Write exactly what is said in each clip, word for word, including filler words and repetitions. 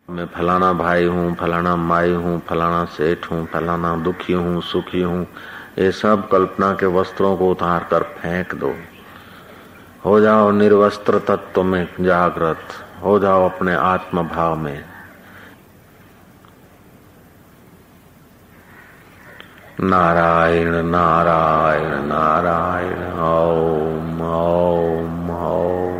मैं फलाना भाई हूँ, फलाना माई हूँ, फलाना सेठ हूँ, फलाना दुखी हूँ, सुखी हूँ, ये सब कल्पना के वस्त्रों को उतार कर फेंक दो। हो जाओ निर्वस्त्र तत्व में जागृत, हो जाओ अपने आत्म भाव में। नारायण नारायण नारायण ओम ओम ओम।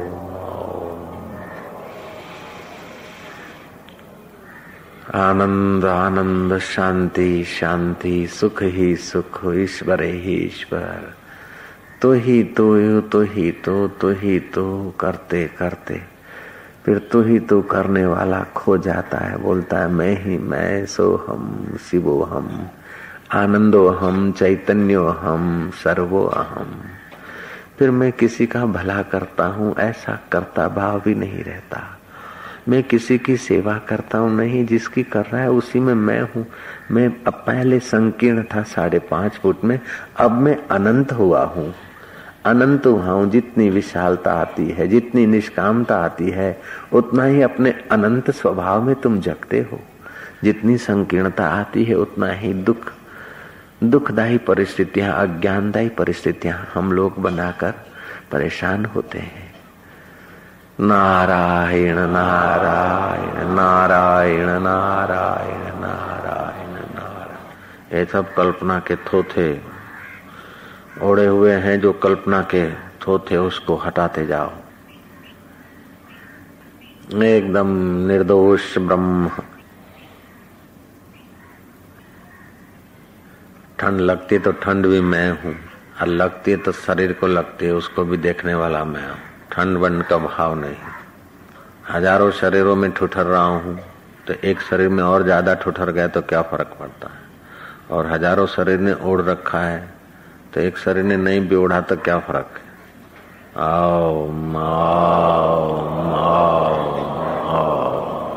आनंद आनंद, शांति शांति, सुख ही सुख, ईश्वर ही ईश्वर। तो ही तो तो ही तो तो ही तो करते करते फिर तो ही तो करने वाला खो जाता है। बोलता है मैं ही मैं, सो हम शिवो हम, आनंदो हम, चैतन्यो हम, सर्वो अहम। फिर मैं किसी का भला करता हूँ ऐसा करता भाव भी नहीं रहता। मैं किसी की सेवा करता हूँ नहीं, जिसकी कर रहा है उसी में मैं हूँ। मैं अब पहले संकीर्ण था साढ़े पांच फुट में, अब मैं अनंत हुआ हूँ। अनंत हुआ हूँ। जितनी विशालता आती है, जितनी निष्कामता आती है, उतना ही अपने अनंत स्वभाव में तुम जगते हो। जितनी संकीर्णता आती है उतना ही दुख दुखदायी परिस्थितियां, अज्ञानदायी परिस्थितियां हम लोग बनाकर परेशान होते हैं। नारायण नारायण नारायण नारायण नारायण नारायण। ये सब कल्पना के थोथे ओढ़े हुए हैं। जो कल्पना के थोथे उसको हटाते जाओ। एकदम निर्दोष ब्रह्म। ठंड लगती है तो ठंड भी मैं हूँ, और लगती है तो शरीर को लगती है, उसको भी देखने वाला मैं हूँ। ठंड बंड का भाव नहीं। हजारों शरीरों में ठुठर रहा हूँ तो एक शरीर में और ज्यादा ठुठर गया तो क्या फर्क पड़ता है। और हजारों शरीर ने ओढ़ रखा है तो एक शरीर ने नहीं भी ओढ़ा तो क्या फर्क है। आओ आओ आओ।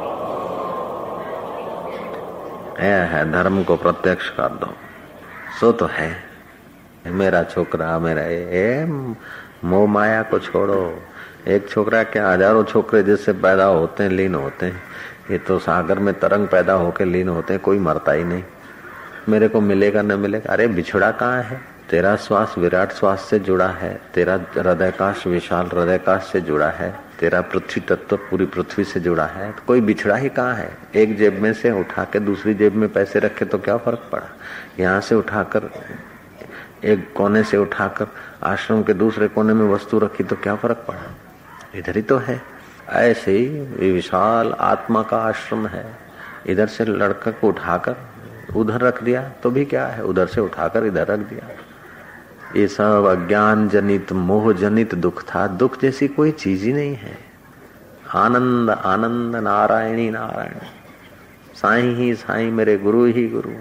यह है धर्म को प्रत्यक्ष कर दो। सो तो है मेरा छोकरा, मेरा ये मोह माया को छोड़ो। एक छोकरा क्या हजारों छोकरे जिससे पैदा होते हैं लीन होते हैं। ये तो सागर में तरंग पैदा होकर लीन होते हैं, कोई मरता ही नहीं। मेरे को मिलेगा न मिलेगा, अरे बिछड़ा कहाँ है। तेरा श्वास विराट श्वास से जुड़ा है, तेरा हृदयकाश विशाल हृदयकाश से जुड़ा है, तेरा पृथ्वी तत्व पूरी पृथ्वी से जुड़ा है, तो कोई बिछड़ा ही कहाँ है। एक जेब में से उठा के दूसरी जेब में पैसे रखे तो क्या फर्क पड़ा। यहाँ से उठाकर एक कोने से उठाकर आश्रम के दूसरे कोने में वस्तु रखी तो क्या फर्क पड़ा, इधर ही तो है। ऐसे ही विशाल आत्मा का आश्रम है। इधर से लड़का को उठाकर उधर रख दिया तो भी क्या है, उधर से उठाकर इधर रख दिया। ये सब अज्ञान जनित मोह जनित दुख था। दुख जैसी कोई चीज ही नहीं है। आनंद आनंद, नारायणी नारायण, साईं ही साईं, मेरे गुरु ही गुरु।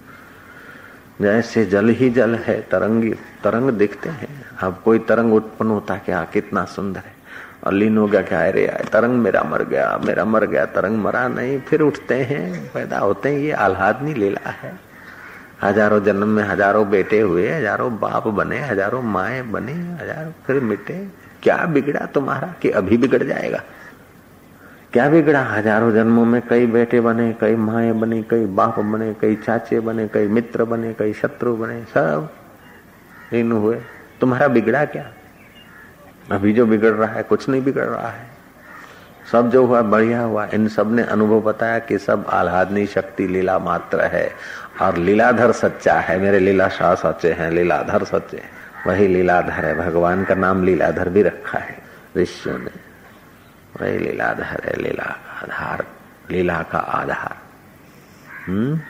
जैसे जल ही जल है, तरंगी तरंग दिखते हैं। अब कोई तरंग उत्पन्न होता क्या, कितना सुंदर है, और लीन हो गया क्या, अरे यार तरंग मेरा मर गया, मेरा मर गया। तरंग मरा नहीं, फिर उठते हैं, पैदा होते हैं। ये आह्लादनी लीला है। हजारों जन्म में हजारों बेटे हुए, हजारों बाप बने, हजारों माए बने, हजारों फिर मिटे। क्या बिगड़ा तुम्हारा कि अभी बिगड़ जाएगा। क्या बिगड़ा। हजारों जन्मों में कई बेटे बने, कई माए बने, कई बाप बने, कई चाचे बने, कई मित्र बने, कई शत्रु बने, सब इन हुए। तुम्हारा बिगड़ा क्या। अभी जो बिगड़ रहा है कुछ नहीं बिगड़ रहा है। सब जो हुआ बढ़िया हुआ। इन सब ने अनुभव बताया कि सब आह्लादनी शक्ति लीला मात्र है, और लीलाधर सच्चा है। मेरे लीला शाह सच्चे हैं, लीलाधर सच्चे। वही लीलाधर है। भगवान का नाम लीलाधर भी रखा है ऋषियों ने। वही लीलाधर है, लीला का आधार, लीला का आधार। हम्म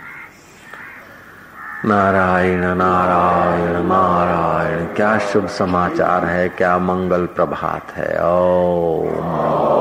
नारायण नारायण नारायण। क्या शुभ समाचार है, क्या मंगल प्रभात है। ओम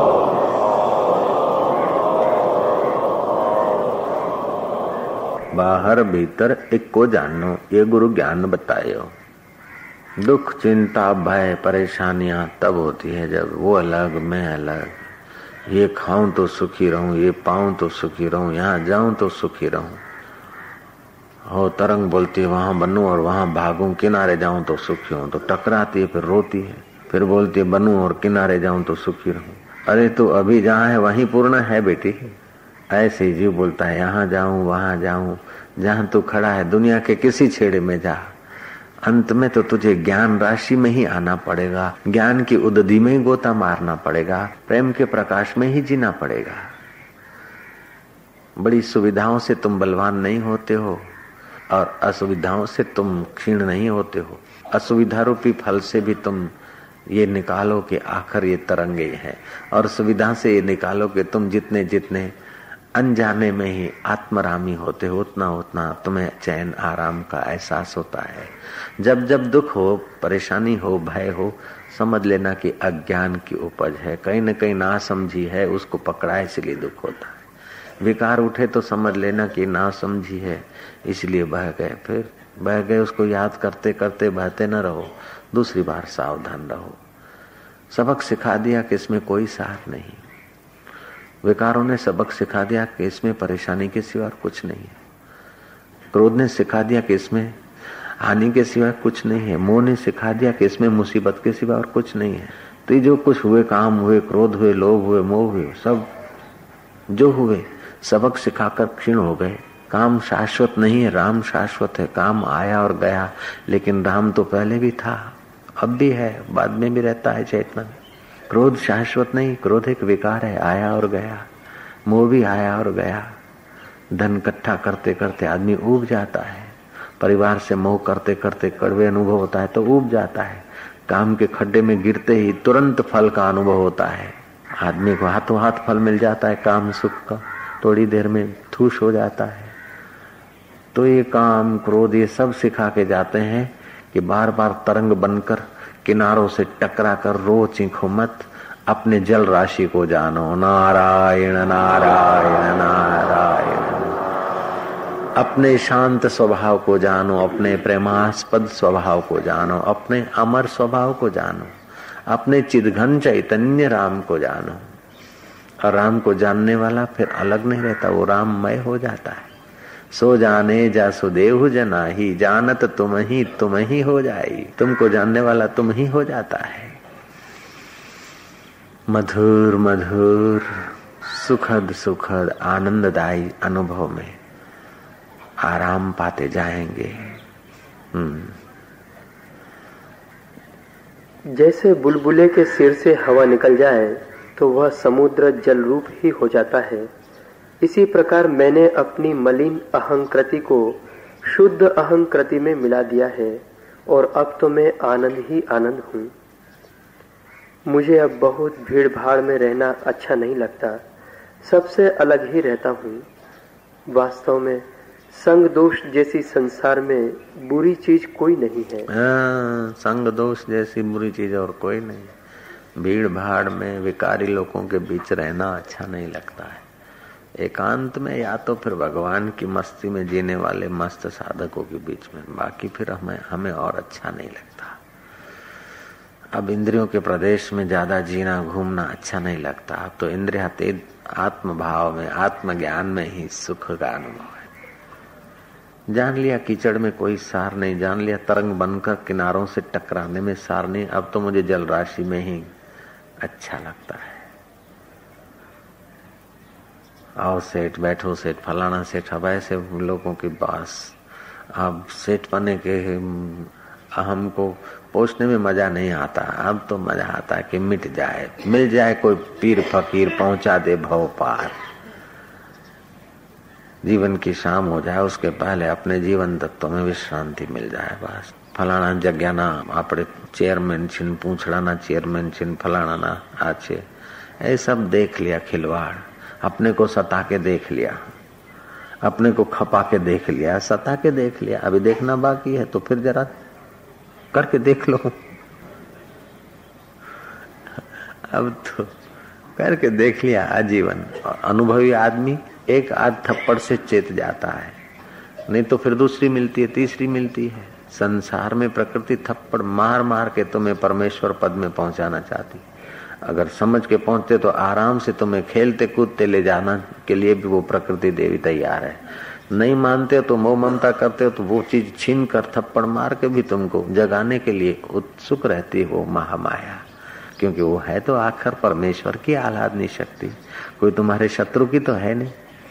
बाहर भीतर एक को जानो, ये गुरु ज्ञान बतायो। दुख चिंता भय परेशानियां तब होती है जब वो अलग मैं अलग। ये खाऊं तो सुखी रहूं, ये पाऊं तो सुखी रहूं, यहाँ जाऊं तो सुखी रहूं। हो तरंग बोलती है वहां बनूं और वहां भागूं, किनारे जाऊं तो सुखी हूं। तो टकराती है, फिर रोती है, फिर बोलती है बनूं और किनारे जाऊं तो सुखी रहूं। अरे तो अभी जहाँ है वहीं पूर्ण है बेटी। ऐसे ही जीव बोलता है यहाँ जाऊं वहां जाऊं, जहां तू खड़ा है दुनिया के किसी छेड़े में जा, अंत में तो तुझे ज्ञान राशि में ही आना पड़ेगा, ज्ञान की उदधि में ही गोता मारना पड़ेगा, प्रेम के प्रकाश में ही जीना पड़ेगा। बड़ी सुविधाओं से तुम बलवान नहीं होते हो और असुविधाओं से तुम क्षीण नहीं होते हो। असुविधा रूपी फल से भी तुम ये निकालो कि आखिर ये तरंगे हैं, और सुविधा से ये निकालो कि तुम जितने जितने अनजाने में ही आत्मरामी होते हो उतना उतना तुम्हें चैन आराम का एहसास होता है। जब जब दुख हो, परेशानी हो, भय हो, समझ लेना कि अज्ञान की उपज है, कहीं न कहीं नासमझी है, उसको पकड़ा इसलिए दुख होता है। विकार उठे तो समझ लेना कि नासमझी है इसलिए बह गए, फिर बह गए उसको याद करते करते बहते न रहो, दूसरी बार सावधान रहो। सबक सिखा दिया कि इसमें कोई सार नहीं, विकारों ने सबक सिखा दिया कि इसमें परेशानी के सिवा कुछ नहीं है, क्रोध ने सिखा दिया कि इसमें हानि के सिवा कुछ नहीं है, मोह ने सिखा दिया कि इसमें मुसीबत के सिवा और कुछ नहीं है। तो ये जो कुछ हुए, काम हुए, क्रोध हुए, लोभ हुए, मोह हुए, सब जो हुए सबक सिखाकर क्षीण हो गए। काम शाश्वत नहीं है, राम शाश्वत है। काम आया और गया, लेकिन राम तो पहले भी था, अब भी है, बाद में भी रहता है चेतना में। क्रोध शाश्वत नहीं, क्रोध एक विकार है, आया और गया। मोह भी आया और गया। धन इकट्ठा करते करते आदमी ऊब जाता है, परिवार से मोह करते करते कड़वे अनुभव होता है तो ऊब जाता है। काम के खड्डे में गिरते ही तुरंत फल का अनुभव होता है। आदमी को हाथों हाथ फल मिल जाता है काम सुख का, थोड़ी देर में ठूस हो जाता है। तो ये काम क्रोध ये सब सिखा के जाते हैं कि बार बार तरंग बनकर किनारों से टकरा कर रो चीखो मत, अपने जल राशि को जानो। नारायण नारायण नारायण। अपने शांत स्वभाव को जानो, अपने प्रेमास्पद स्वभाव को जानो, अपने अमर स्वभाव को जानो, अपने चिदघन चैतन्य राम को जानो। और राम को जानने वाला फिर अलग नहीं रहता, वो राममय हो जाता है। सो जाने जासुदेव जना ही, जानत तुम ही तुम ही हो जाई। तुमको जानने वाला तुम ही हो जाता है। मधुर मधुर सुखद सुखद आनंददायी अनुभव में आराम पाते जाएंगे। हम्म जैसे बुलबुले के सिर से हवा निकल जाए तो वह समुद्र जल रूप ही हो जाता है, इसी प्रकार मैंने अपनी मलिन अहंकृति को शुद्ध अहंकृति में मिला दिया है और अब तो मैं आनंद ही आनंद हूँ। मुझे अब बहुत भीड़ भाड़ में रहना अच्छा नहीं लगता, सबसे अलग ही रहता हूँ। वास्तव में संग दोष जैसी संसार में बुरी चीज कोई नहीं है। हाँ, संग दोष जैसी बुरी चीज और कोई नहीं। भीड़ भाड़ में विकारी लोगों के बीच रहना अच्छा नहीं लगता है। एकांत में या तो फिर भगवान की मस्ती में जीने वाले मस्त साधकों के बीच में, बाकी फिर हमें हमें और अच्छा नहीं लगता। अब इंद्रियों के प्रदेश में ज्यादा जीना घूमना अच्छा नहीं लगता। अब तो इंद्रियातीत आत्म भाव में, आत्मज्ञान में ही सुख का अनुभव है। जान लिया कीचड़ में कोई सार नहीं, जान लिया तरंग बनकर किनारों से टकराने में सार नहीं। अब तो मुझे जल राशि में ही अच्छा लगता है। आओ सेठ, बैठो सेठ, फलाना सेठ। अब ऐसे लोगों के पास अब सेठ बने के अहम को पोषने में मजा नहीं आता। अब तो मजा आता है कि मिट जाए, मिल जाए कोई पीर फकीर, पहुंचा दे भव पार, जीवन की शाम हो जाए, उसके पहले अपने जीवन तत्व में विश्रांति मिल जाए। बस फलाना जगह ना आपड़े चेयरमैन छिन, पूछड़ा ना चेयरमैन छिन, फलाना ना आछे, ये सब देख लिया खिलवाड़। अपने को सता के देख लिया, अपने को खपा के देख लिया, सता के देख लिया। अभी देखना बाकी है, तो फिर जरा करके देख लो। अब तो करके देख लिया आजीवन। अनुभवी आदमी एक आध थप्पड़ से चेत जाता है, नहीं तो फिर दूसरी मिलती है, तीसरी मिलती है। संसार में प्रकृति थप्पड़ मार मार के तुम्हें परमेश्वर पद में पहुंचाना चाहती। अगर समझ के पहुंचते तो आराम से तुम्हें खेलते कूदते ले जाना के लिए भी वो प्रकृति देवी तैयार है। नहीं मानते हो तो मोह ममता करते हो तो वो चीज छीन कर थप्पड़ मार के भी तुमको जगाने के लिए उत्सुक रहती है वो महामाया। क्योंकि वो है तो आखिर परमेश्वर की आह्लादनी शक्ति, कोई तुम्हारे शत्रु की तो है नहीं।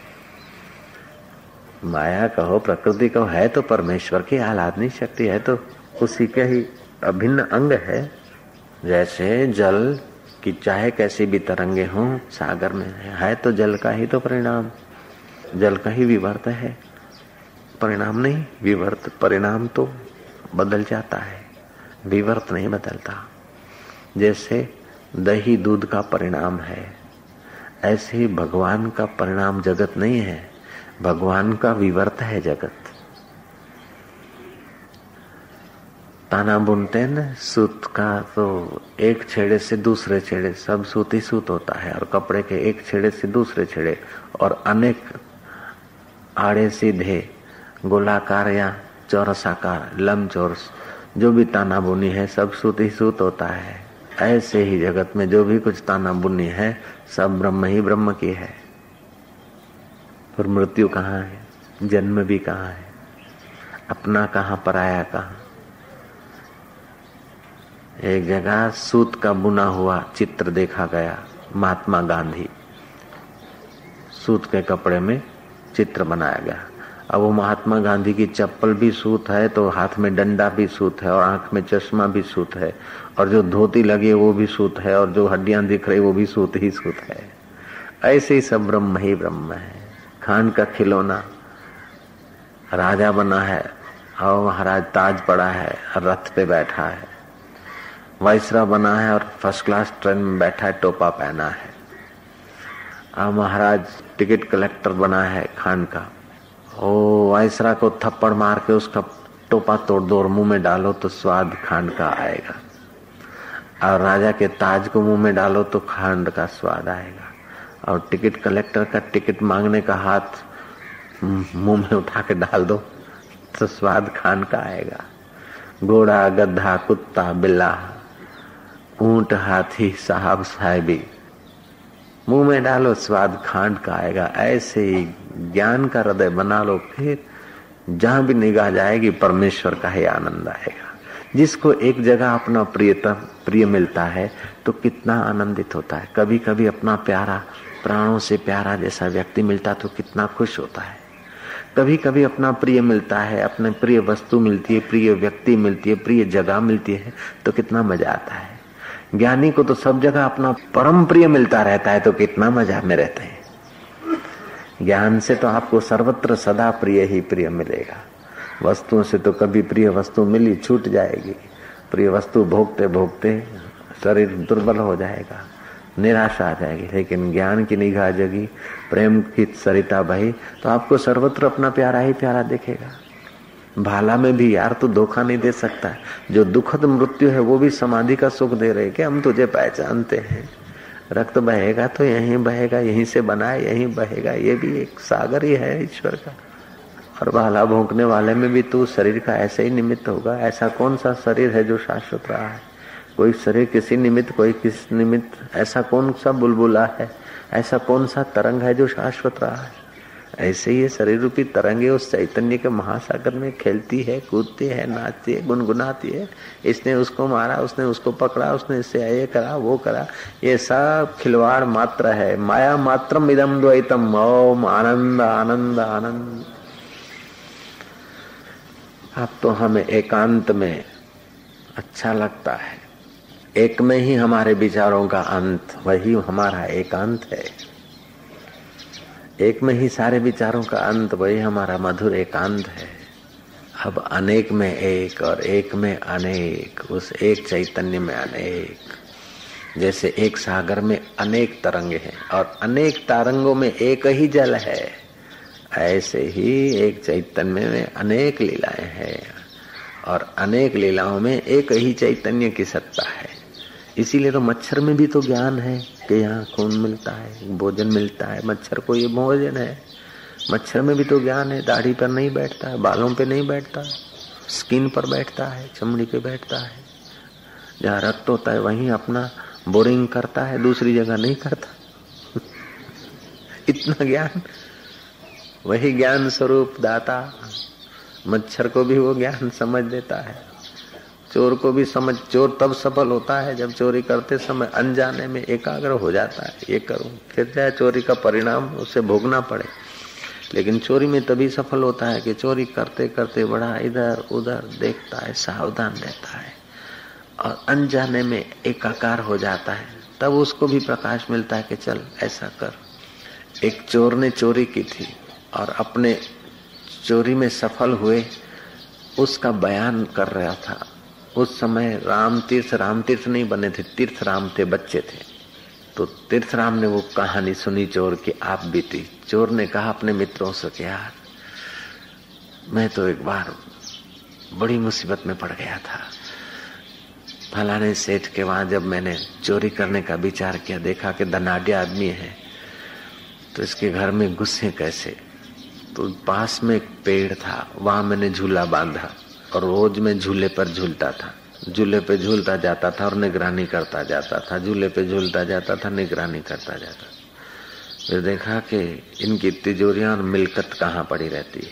माया कहो, प्रकृति कहो, है तो परमेश्वर की आह्लादनी शक्ति, है तो उसी के ही अभिन्न अंग है। जैसे जल कि चाहे कैसी भी तरंगे हों सागर में है तो जल का ही तो परिणाम, जल का ही विवर्त है, परिणाम नहीं। विवर्त परिणाम तो बदल जाता है, विवर्त नहीं बदलता। जैसे दही दूध का परिणाम है, ऐसे ही भगवान का परिणाम जगत नहीं है, भगवान का विवर्त है जगत। ताना बुनते हैं ना सूत का, तो एक छेड़े से दूसरे छेड़े सब सूत ही सूत होता है, और कपड़े के एक छेड़े से दूसरे छेड़े और अनेक आड़े सीधे गोलाकार या चौरसाकार लंबचौरस जो भी ताना बुनी है सब सूत ही सूत होता है। ऐसे ही जगत में जो भी कुछ ताना बुनी है सब ब्रह्म ही ब्रह्म की है। और मृत्यु कहाँ है, जन्म भी कहाँ है, अपना कहाँ पराया कहाँ। एक जगह सूत का बुना हुआ चित्र देखा गया, महात्मा गांधी, सूत के कपड़े में चित्र बनाया गया। अब वो महात्मा गांधी की चप्पल भी सूत है, तो हाथ में डंडा भी सूत है, और आंख में चश्मा भी सूत है, और जो धोती लगी है वो भी सूत है, और जो हड्डियां दिख रही वो भी सूत ही सूत है। ऐसे ही सब ब्रह्म ही ब्रह्म है। खान का खिलौना राजा बना है और महाराज ताज पड़ा है और रथ पे बैठा है, वाइसरा बना है और फर्स्ट क्लास ट्रेन में बैठा है, टोपा पहना है। अब महाराज टिकट कलेक्टर बना है खान का, ओ वाइसरा को थप्पड़ मार के उसका टोपा तोड़ दो और मुंह में डालो तो स्वाद खांड का आएगा, और राजा के ताज को मुंह में डालो तो खांड का स्वाद आएगा, और टिकट कलेक्टर का टिकट मांगने का हाथ मुंह में उठा के डाल दो तो स्वाद खान का आएगा। घोड़ा गधा कुत्ता बिल्ला ऊंट हाथी साहब साहिबी मुंह में डालो स्वाद खांड का आएगा। ऐसे ही ज्ञान का हृदय बना लो, फिर जहां भी निगाह जाएगी परमेश्वर का ही आनंद आएगा। जिसको एक जगह अपना प्रियतम प्रिय मिलता है तो कितना आनंदित होता है। कभी कभी अपना प्यारा प्राणों से प्यारा जैसा व्यक्ति मिलता तो कितना खुश होता है। कभी कभी अपना प्रिय मिलता है, अपने प्रिय वस्तु मिलती है, प्रिय व्यक्ति मिलती है, प्रिय जगह मिलती है तो कितना मजा आता है। ज्ञानी को तो सब जगह अपना परम प्रिय मिलता रहता है तो कितना मजा में रहते हैं। ज्ञान से तो आपको सर्वत्र सदा प्रिय ही प्रिय मिलेगा। वस्तुओं से तो कभी प्रिय वस्तु मिली छूट जाएगी, प्रिय वस्तु भोगते भोगते शरीर दुर्बल हो जाएगा, निराशा आ जाएगी। लेकिन ज्ञान की निगाह जगी, प्रेम की सरिता बही तो आपको सर्वत्र अपना प्यारा ही प्यारा दिखेगा। भाला में भी यार तू धोखा नहीं दे सकता। जो दुखद मृत्यु है वो भी समाधि का सुख दे रहे कि हम तुझे पहचानते हैं। रक्त बहेगा तो यहीं बहेगा, यहीं से बना है यहीं बहेगा, ये भी एक सागर ही है ईश्वर का। और भाला भोंकने वाले में भी तू शरीर का ऐसे ही निमित्त होगा। ऐसा कौन सा शरीर है जो शाश्वत रहा है? कोई शरीर किसी निमित्त, कोई किस निमित्त। ऐसा कौन सा बुलबुला है, ऐसा कौन सा तरंग है जो शाश्वत रहा है? ऐसे ही शरीर रूपी तरंगे उस चैतन्य के महासागर में खेलती है, कूदती है, नाचती है, गुनगुनाती है। इसने उसको मारा, उसने उसको पकड़ा, उसने इससे ये करा वो करा, ये सब खिलवाड़ मात्र है। माया मात्रम इदम द्वैतम। ओम आनंद आनंद आनंद। अब तो हमें एकांत में अच्छा लगता है, एक में ही हमारे विचारों का अंत, वही हमारा एकांत है। एक में ही सारे विचारों का अंत, वही हमारा मधुर एकांत है। अब अनेक में एक और एक में अनेक, उस एक चैतन्य में अनेक। जैसे एक सागर में अनेक तरंगे हैं और अनेक तरंगों में एक ही जल है, ऐसे ही एक चैतन्य में अनेक लीलाएं हैं और अनेक लीलाओं में एक ही चैतन्य की सत्ता है। इसीलिए तो मच्छर में भी तो ज्ञान है कि यहाँ खून मिलता है, भोजन मिलता है। मच्छर को ये भोजन है। मच्छर में भी तो ज्ञान है। दाढ़ी पर नहीं बैठता है, बालों पे नहीं बैठता, स्किन पर बैठता है, चमड़ी पे बैठता है। जहाँ रक्त होता है वहीं अपना बोरिंग करता है, दूसरी जगह नहीं करता। इतना ज्ञान, वही ज्ञान स्वरूप दाता मच्छर को भी वो ज्ञान समझ देता है। चोर को भी समझ, चोर तब सफल होता है जब चोरी करते समय अनजाने में एकाग्र हो जाता है, ये करूं, फिर चाहे चोरी का परिणाम उसे भोगना पड़े। लेकिन चोरी में तभी सफल होता है कि चोरी करते करते बड़ा इधर उधर देखता है, सावधान रहता है और अनजाने में एकाकार हो जाता है। तब उसको भी प्रकाश मिलता है कि चल ऐसा कर। एक चोर ने चोरी की थी और अपने चोरी में सफल हुए उसका बयान कर रहा था। उस समय राम तीर्थ राम तीर्थ नहीं बने थे, तीर्थ राम थे, बच्चे थे। तो तीर्थ राम ने वो कहानी सुनी चोर की आप बीती। चोर ने कहा अपने मित्रों से कि यार मैं तो एक बार बड़ी मुसीबत में पड़ गया था। फलाने सेठ के वहां जब मैंने चोरी करने का विचार किया, देखा कि धनाढ्य आदमी है तो इसके घर में घुसे कैसे। तो पास में एक पेड़ था, वहां मैंने झूला बांधा और रोज मैं झूले पर झूलता था। झूले पे झूलता जाता था और निगरानी करता जाता था, झूले पे झूलता जाता था, निगरानी करता जाता। फिर देखा कि इनकी तिजोरियां और मिलकत कहाँ पड़ी रहती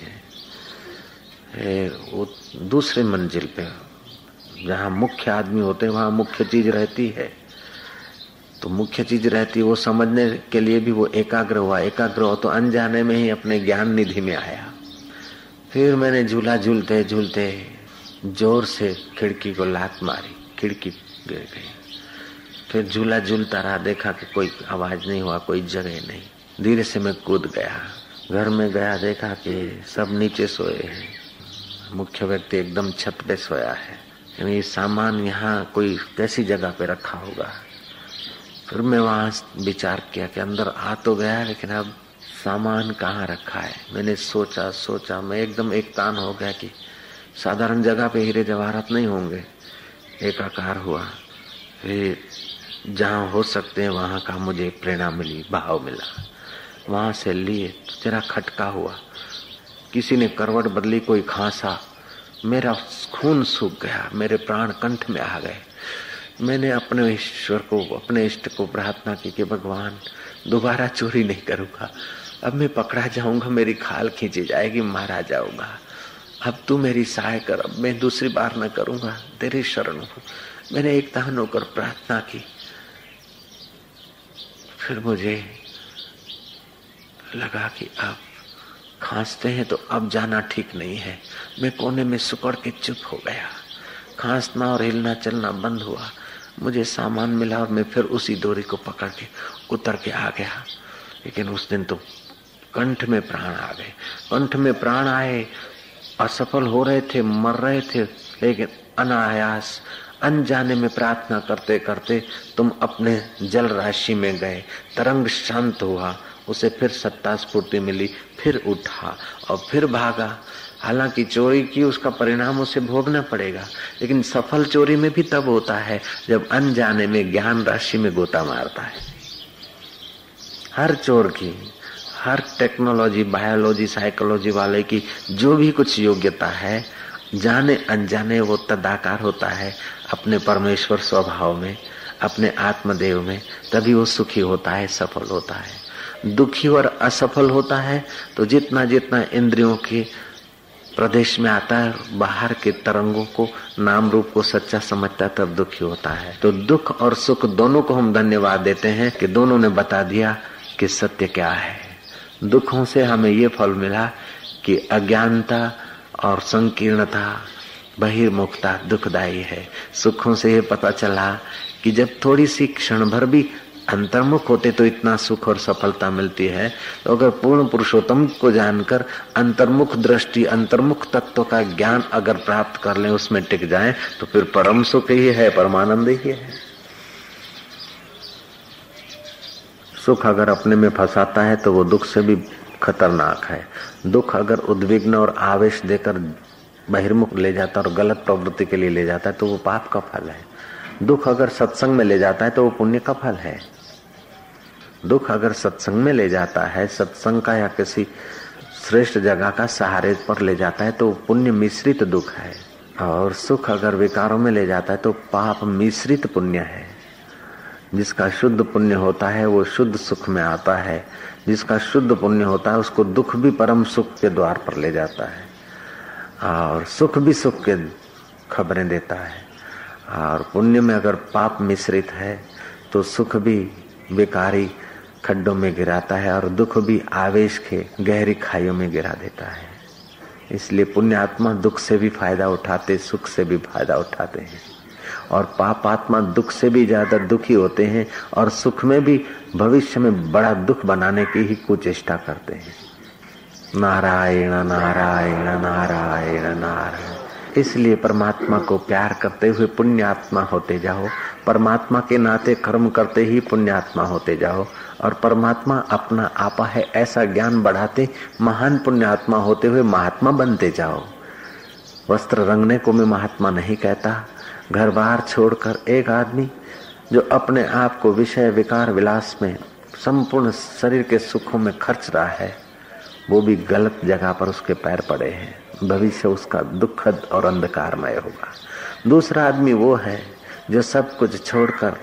है। वो दूसरे मंजिल पे जहाँ मुख्य आदमी होते हैं वहां मुख्य चीज रहती है। तो मुख्य चीज रहती है वो समझने के लिए भी वो एकाग्र हुआ। एकाग्र हो तो अनजाने में ही अपने ज्ञान निधि में आया। फिर मैंने झूला झूलते झूलते जोर से खिड़की को लात मारी, खिड़की गिर गई। फिर झूला झूलता रहा, देखा कि कोई आवाज नहीं हुआ, कोई जगह नहीं। धीरे से मैं कूद गया, घर में गया, देखा कि सब नीचे सोए हैं, मुख्य व्यक्ति एकदम छत पे सोया है। ये सामान यहाँ कोई कैसी जगह पे रखा होगा। फिर मैं वहां विचार किया कि अंदर आ तो गया लेकिन अब सामान कहाँ रखा है। मैंने सोचा सोचा मैं एकदम एक तान हो गया कि साधारण जगह पे हीरे जवाहरात नहीं होंगे। एकाकार हुआ, फिर जहाँ हो सकते हैं वहां का मुझे प्रेरणा मिली, भाव मिला। वहां से लिए तो जरा खटका हुआ, किसी ने करवट बदली, कोई खांसा, मेरा खून सूख गया, मेरे प्राण कंठ में आ गए। मैंने अपने ईश्वर को, अपने इष्ट को प्रार्थना की कि भगवान दोबारा चोरी नहीं करूंगा। अब मैं पकड़ा जाऊंगा, मेरी खाल खींची जाएगी, मारा जाऊंगा। अब तू मेरी सहाय कर, अब मैं दूसरी बार न करूंगा, तेरी शरण हूं। मैंने एक तान होकर प्रार्थना की। फिर मुझे लगा कि अब खांसते हैं तो अब जाना ठीक नहीं है। मैं कोने में सुकड़ के चुप हो गया। खांसना और हिलना चलना बंद हुआ। मुझे सामान मिला और मैं फिर उसी डोरी को पकड़ के उतर के आ गया। लेकिन उस दिन तो कंठ में प्राण आ गए। कंठ में प्राण आए, असफल हो रहे थे, मर रहे थे, लेकिन अनायास अनजाने में प्रार्थना करते करते तुम अपने जल राशि में गए। तरंग शांत हुआ, उसे फिर सत्ता स्फूर्ति मिली, फिर उठा और फिर भागा। हालांकि चोरी की उसका परिणाम उसे भोगना पड़ेगा, लेकिन सफल चोरी में भी तब होता है जब अनजाने में ज्ञान राशि में गोता मारता है। हर चोर की, हर टेक्नोलॉजी, बायोलॉजी, साइकोलॉजी वाले की जो भी कुछ योग्यता है, जाने अनजाने वो तदाकार होता है अपने परमेश्वर स्वभाव में, अपने आत्मदेव में। तभी वो सुखी होता है, सफल होता है। दुखी और असफल होता है तो जितना जितना इंद्रियों के प्रदेश में आता है, बाहर के तरंगों को, नाम रूप को सच्चा समझता है, तब दुखी होता है। तो दुख और सुख दोनों को हम धन्यवाद देते हैं कि दोनों ने बता दिया कि सत्य क्या है। दुखों से हमें ये फल मिला कि अज्ञानता और संकीर्णता, बहिर्मुखता दुखदायी है। सुखों से ये पता चला कि जब थोड़ी सी क्षण भर भी अंतर्मुख होते तो इतना सुख और सफलता मिलती है। तो अगर पूर्ण पुरुषोत्तम को जानकर अंतर्मुख दृष्टि, अंतर्मुख तत्व का ज्ञान अगर प्राप्त कर लें, उसमें टिक जाएं, तो फिर परम सुख ही है, परमानंद ही है। सुख अगर अपने में फंसाता है तो वो दुख से भी खतरनाक है। दुख अगर उद्विग्न और आवेश देकर बहिर्मुख ले जाता और गलत प्रवृत्ति के लिए ले जाता है तो वो पाप का फल है। दुख अगर सत्संग में ले जाता है तो वो पुण्य का फल है। दुख अगर सत्संग में ले जाता है, सत्संग का या किसी श्रेष्ठ जगह का सहारे पर ले जाता है तो पुण्य मिश्रित दुख है। और सुख अगर विकारों में ले जाता है तो पाप मिश्रित पुण्य है। जिसका शुद्ध पुण्य होता है वो शुद्ध सुख में आता है, जिसका शुद्ध पुण्य होता है उसको दुख भी परम सुख के द्वार पर ले जाता है, और सुख भी सुख के खबरें देता है। और पुण्य में अगर पाप मिश्रित है तो सुख भी विकारी खड्डों में गिराता है और दुख भी आवेश के गहरी खाइयों में गिरा देता है। इसलिए पुण्यात्मा दुख से भी फायदा उठाते, सुख से भी फायदा उठाते हैं, और पापात्मा दुख से भी ज्यादा दुखी होते हैं और सुख में भी भविष्य में बड़ा दुख बनाने की ही कुचेष्टा करते हैं। नारायण नारायण नारायण नारायण। इसलिए परमात्मा को प्यार करते हुए पुण्यात्मा होते जाओ, परमात्मा के नाते कर्म करते ही पुण्यात्मा होते जाओ, और परमात्मा अपना आपा है ऐसा ज्ञान बढ़ाते महान पुण्यात्मा होते हुए महात्मा बनते जाओ। वस्त्र रंगने को मैं महात्मा नहीं कहता। घर बार छोड़कर एक आदमी जो अपने आप को विषय विकार विलास में संपूर्ण शरीर के सुखों में खर्च रहा है, वो भी गलत जगह पर उसके पैर पड़े हैं। भविष्य उसका दुखद और अंधकारमय होगा। दूसरा आदमी वो है जो सब कुछ छोड़कर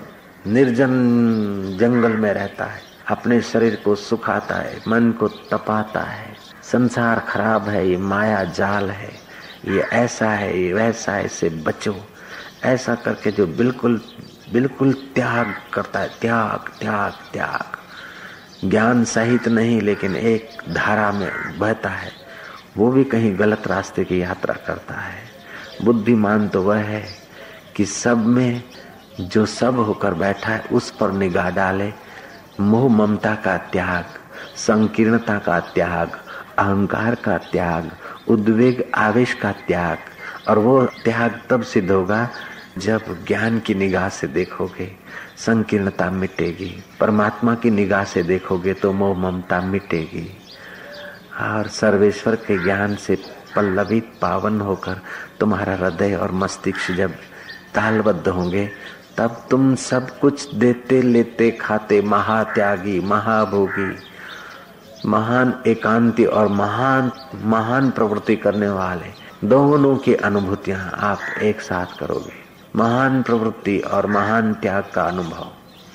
निर्जन जंगल में रहता है, अपने शरीर को सुखाता है, मन को तपाता है। संसार खराब है, ये माया जाल है, ये ऐसा है, ये वैसा है, इससे बचो। ऐसा करके जो बिल्कुल बिल्कुल त्याग करता है, त्याग त्याग त्याग, ज्ञान सहित नहीं लेकिन एक धारा में बहता है, वो भी कहीं गलत रास्ते की यात्रा करता है। बुद्धिमान तो वह है कि सब में जो सब होकर बैठा है उस पर निगाह डाले। मोह ममता का त्याग, संकीर्णता का त्याग, अहंकार का त्याग, उद्वेग आवेश का त्याग, और वो त्याग तब सिद्ध होगा जब ज्ञान की निगाह से देखोगे संकीर्णता मिटेगी, परमात्मा की निगाह से देखोगे तो मोह ममता मिटेगी, और सर्वेश्वर के ज्ञान से पल्लवित पावन होकर तुम्हारा हृदय और मस्तिष्क जब तालबद्ध होंगे, तब तुम सब कुछ देते लेते खाते महात्यागी, महाभोगी, महान एकांती और महान महान प्रवृत्ति करने वाले, दोनों की अनुभूतियां आप एक साथ करोगे। महान प्रवृत्ति और महान त्याग का अनुभव।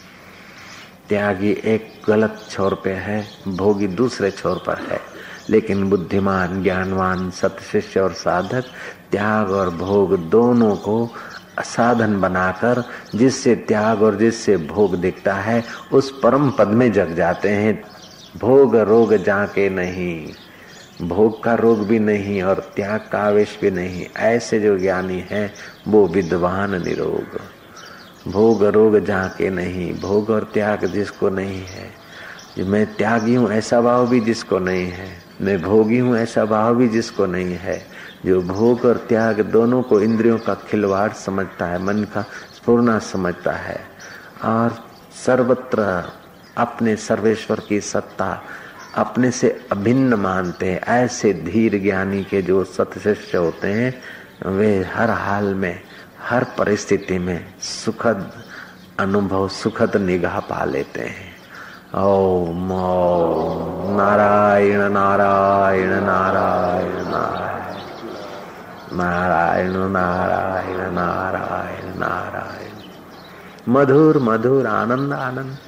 त्यागी एक गलत छोर पे है, भोगी दूसरे छोर पर है, लेकिन बुद्धिमान, ज्ञानवान, सत्शिष्य और साधक त्याग और भोग दोनों को साधन बनाकर जिससे त्याग और जिससे भोग दिखता है उस परम पद में जग जाते हैं। भोग रोग जाके नहीं, भोग का रोग भी नहीं और त्याग का आवेश भी नहीं। ऐसे जो ज्ञानी है वो विद्वान निरोग। भोग रोग जाके नहीं, भोग और त्याग जिसको नहीं है, मैं त्यागी हूँ ऐसा भाव भी जिसको नहीं है, मैं भोगी हूँ ऐसा भाव भी जिसको नहीं है, जो भोग और त्याग दोनों को इंद्रियों का खिलवाड़ समझता है, मन का स्फुरना समझता है, और सर्वत्र अपने सर्वेश्वर की सत्ता अपने से अभिन्न मानते हैं। ऐसे धीर ज्ञानी के जो सत्शिष्य होते हैं वे हर हाल में, हर परिस्थिति में सुखद अनुभव, सुखद निगाह पा लेते हैं। ओम नारायण नारायण नारायण नारायण नारायण नारायण नारायण नारायण। मधुर मधुर आनंद आनंद।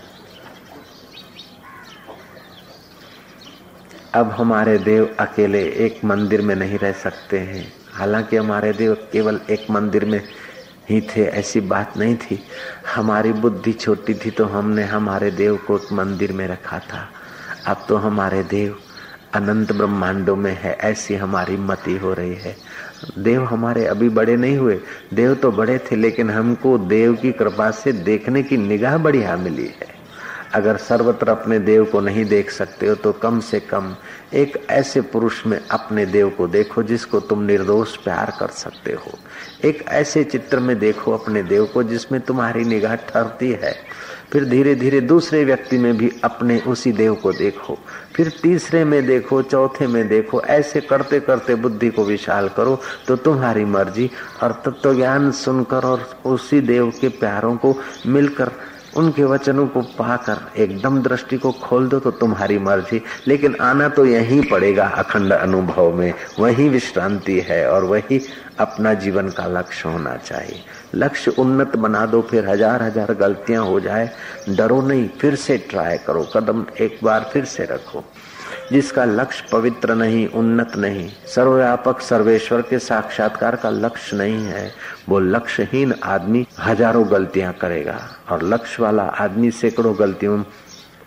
अब हमारे देव अकेले एक मंदिर में नहीं रह सकते हैं। हालांकि हमारे देव केवल एक मंदिर में ही थे, ऐसी बात नहीं थी। हमारी बुद्धि छोटी थी तो हमने हमारे देव को एक मंदिर में रखा था। अब तो हमारे देव अनंत ब्रह्मांडों में है, ऐसी हमारी मति हो रही है। देव हमारे अभी बड़े नहीं हुए, देव तो बड़े थे, लेकिन हमको देव की कृपा से देखने की निगाह बढ़िया मिली है। अगर सर्वत्र अपने देव को नहीं देख सकते हो तो कम से कम एक ऐसे पुरुष में अपने देव को देखो जिसको तुम निर्दोष प्यार कर सकते हो। एक ऐसे चित्र में देखो अपने देव को जिसमें तुम्हारी निगाह ठहरती है। फिर धीरे धीरे दूसरे व्यक्ति में भी अपने उसी देव को देखो, फिर तीसरे में देखो, चौथे में देखो। ऐसे करते करते बुद्धि को विशाल करो तो तुम्हारी मर्जी, और तत्व ज्ञान सुनकर और उसी देव के प्यारों को मिलकर उनके वचनों को पाकर एकदम दृष्टि को खोल दो तो तुम्हारी मर्जी। लेकिन आना तो यहीं पड़ेगा अखंड अनुभव में, वही विश्रांति है और वही अपना जीवन का लक्ष्य होना चाहिए। लक्ष्य उन्नत बना दो, फिर हजार हजार गलतियां हो जाए, डरो नहीं, फिर से ट्राई करो, कदम एक बार फिर से रखो। जिसका लक्ष्य पवित्र नहीं, उन्नत नहीं, सर्वव्यापक सर्वेश्वर के साक्षात्कार का लक्ष्य नहीं है, वो लक्ष्यहीन आदमी हजारों गलतियां करेगा, और लक्ष्य वाला आदमी सैकड़ों गलतियों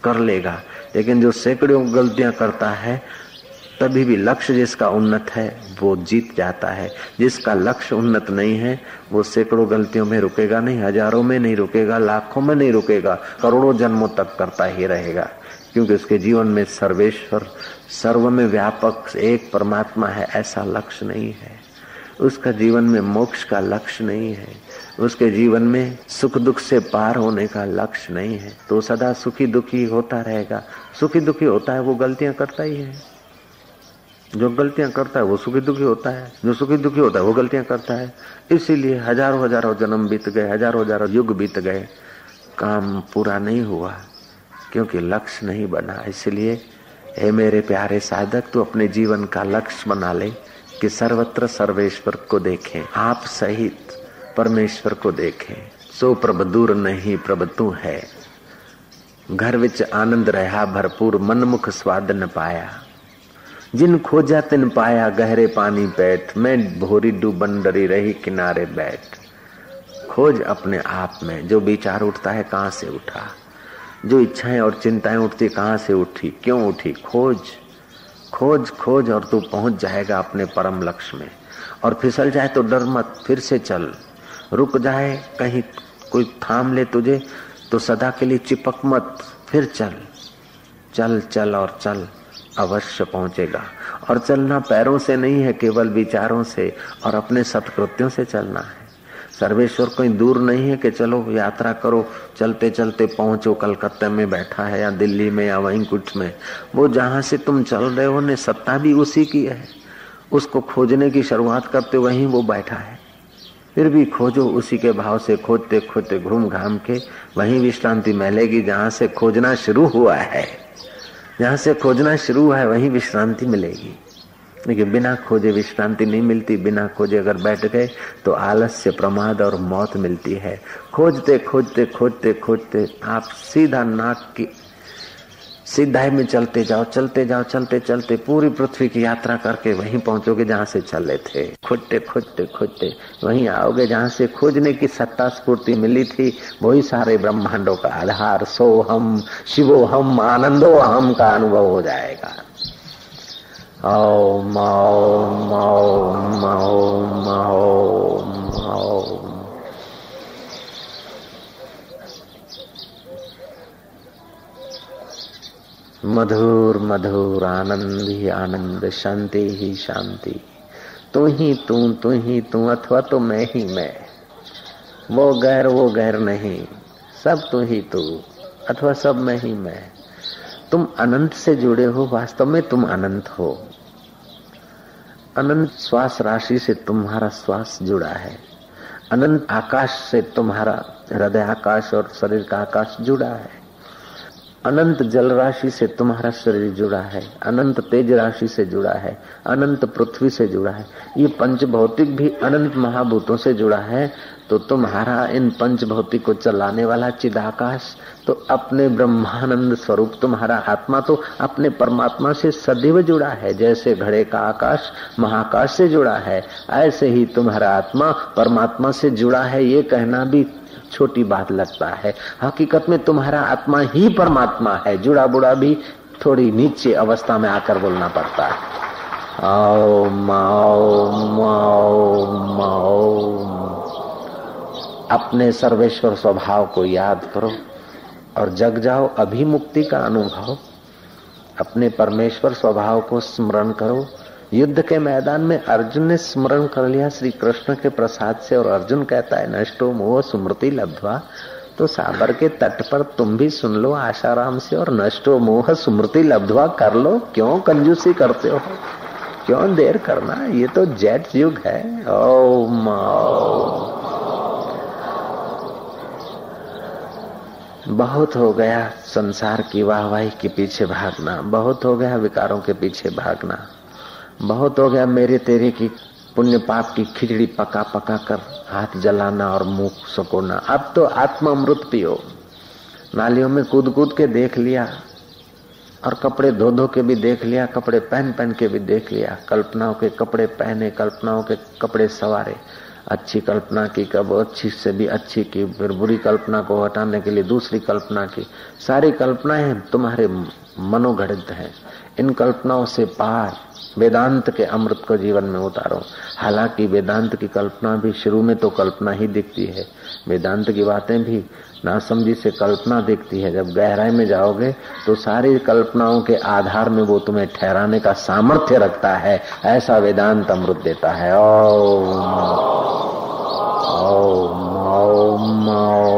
कर लेगा। लेकिन जो सैकड़ों गलतियां करता है तभी भी लक्ष्य जिसका उन्नत है वो जीत जाता है। जिसका लक्ष्य उन्नत नहीं है वो सैकड़ों गलतियों में रुकेगा नहीं, हजारों में नहीं रुकेगा, लाखों में नहीं रुकेगा, करोड़ों जन्मों तक करता ही रहेगा। क्योंकि उसके जीवन में सर्वेश्वर, सर्व में व्यापक एक परमात्मा है, ऐसा लक्ष्य नहीं है। उसका जीवन में मोक्ष का लक्ष्य नहीं है, उसके जीवन में सुख दुख से पार होने का लक्ष्य नहीं है। तो सदा सुखी दुखी होता रहेगा। सुखी दुखी होता है वो गलतियां करता ही है, जो गलतियां करता है वो सुखी दुखी होता है, जो सुखी दुखी होता है वो गलतियां करता है। इसीलिए हजारों हजारों जन्म बीत गए, हजारों हजारों युग बीत गए, काम पूरा नहीं हुआ क्योंकि लक्ष्य नहीं बना। इसलिए हे मेरे प्यारे साधक, तू अपने जीवन का लक्ष्य बना ले कि सर्वत्र सर्वेश्वर को देखें, आप सहित परमेश्वर को देखें। सो प्रभ दूर नहीं प्रभ तू है, घर विच आनंद रहा भरपूर, मनमुख स्वाद न पाया। जिन खोजा तिन पाया गहरे पानी बैठ, मैं भोरी डूबन डरी रही किनारे बैठ। खोज अपने आप में, जो विचार उठता है कहाँ से उठा, जो इच्छाएं और चिंताएं उठती कहाँ से उठी, क्यों उठी। खोज खोज खोज और तू पहुंच जाएगा अपने परम लक्ष्य में। और फिसल जाए तो डर मत, फिर से चल। रुक जाए कहीं कोई थाम ले तुझे तो सदा के लिए चिपक मत, फिर चल चल चल और चल, अवश्य पहुंचेगा। और चलना पैरों से नहीं है, केवल विचारों से और अपने सत्कृत्यों से चलना है। सर्वेश्वर कोई दूर नहीं है कि चलो यात्रा करो, चलते चलते पहुंचो, कलकत्ते में बैठा है या दिल्ली में या वहीं कुछ में। वो जहां से तुम चल रहे हो ने सत्ता भी उसी की है। उसको खोजने की शुरुआत करते वहीं वो बैठा है, फिर भी खोजो उसी के भाव से। खोजते खोजते घूम घाम के वहीं विश्रांति मिलेगी जहां से खोजना शुरू हुआ है। जहां से खोजना शुरू है वहीं विश्रांति मिलेगी। लेकिन बिना खोजे विश्रांति नहीं मिलती। बिना खोजे अगर बैठ गए तो आलस्य, प्रमाद और मौत मिलती है। खोजते खोजते खोजते खोजते आप सीधा नाक की सीधाई में चलते जाओ, चलते जाओ, चलते चलते पूरी पृथ्वी की यात्रा करके वहीं पहुंचोगे जहां से चले थे। खोजते खोजते खोजते वहीं आओगे जहां से खोजने की सत्ता स्फूर्ति मिली थी। वही सारे ब्रह्मांडों का आधार सोहम शिवोहम आनंदोहम का अनुभव हो जाएगा। ओम ओम ओम ओम ओम ओम। मधुर मधुर आनंद ही आनंद, शांति ही शांति। तू ही तू, तू ही तू, अथवा तो मैं ही मैं। वो गैर वो गैर नहीं, सब तू ही तू अथवा सब मैं ही मैं। तुम अनंत से जुड़े हो, वास्तव में तुम अनंत हो। अनंत श्वास राशि से तुम्हारा श्वास जुड़ा है। अनंत आकाश से तुम्हारा हृदय आकाश और शरीर का आकाश जुड़ा है। अनंत जल राशि से तुम्हारा शरीर जुड़ा है। अनंत तेज राशि से जुड़ा है। अनंत पृथ्वी से जुड़ा है। ये पंच भौतिक भी अनंत महाभूतों से जुड़ा है। तो तुम्हारा इन पंच भौतिक को चलाने वाला चिदाकाश तो अपने ब्रह्मानंद स्वरूप, तुम्हारा आत्मा तो अपने परमात्मा से सदैव जुड़ा है। जैसे घड़े का आकाश महाकाश से जुड़ा है, ऐसे ही तुम्हारा आत्मा परमात्मा से जुड़ा है। ये कहना भी छोटी बात लगता है। हकीकत में तुम्हारा आत्मा ही परमात्मा है। जुड़ा बुड़ा भी थोड़ी नीचे अवस्था में आकर बोलना पड़ता है। ओम ओम ओम ओम। अपने सर्वेश्वर स्वभाव को याद करो और जग जाओ। अभी मुक्ति का अनुभव। अपने परमेश्वर स्वभाव को स्मरण करो। युद्ध के मैदान में अर्जुन ने स्मरण कर लिया श्री कृष्ण के प्रसाद से, और अर्जुन कहता है नष्टो मोह स्मृति लब्ध्वा। तो सागर के तट पर तुम भी सुन लो आशाराम से, और नष्टो मोह स्मृति लब्ध्वा कर लो। क्यों कंजूसी करते हो, क्यों देर करना, ये तो जेट युग है। ओम बहुत हो गया संसार की वाहवाही के पीछे भागना, बहुत हो गया विकारों के पीछे भागना, बहुत हो गया मेरे तेरे की पुण्य पाप की खिचड़ी पका पका कर हाथ जलाना और मुंह सुकोना। अब तो आत्मामृत पियो। नालियों में कूद कूद के देख लिया और कपड़े धो धो के भी देख लिया, कपड़े पहन पहन के भी देख लिया, कल्पनाओं के कपड़े पहने, कल्पनाओं के कपड़े सवारे। अच्छी कल्पना की, कब अच्छी से भी अच्छी की, फिर बुरी कल्पना को हटाने के लिए दूसरी कल्पना की। सारी कल्पनाएं तुम्हारे मनोगढ़ित हैं। इन कल्पनाओं से पार वेदांत के अमृत को जीवन में उतारो। हालांकि वेदांत की कल्पना भी शुरू में तो कल्पना ही दिखती है, वेदांत की बातें भी नासमझी से कल्पना दिखती है। जब गहराई में जाओगे तो सारी कल्पनाओं के आधार में वो तुम्हें ठहराने का सामर्थ्य रखता है। ऐसा वेदांत अमृत देता है। ओम ओम ओम ओम।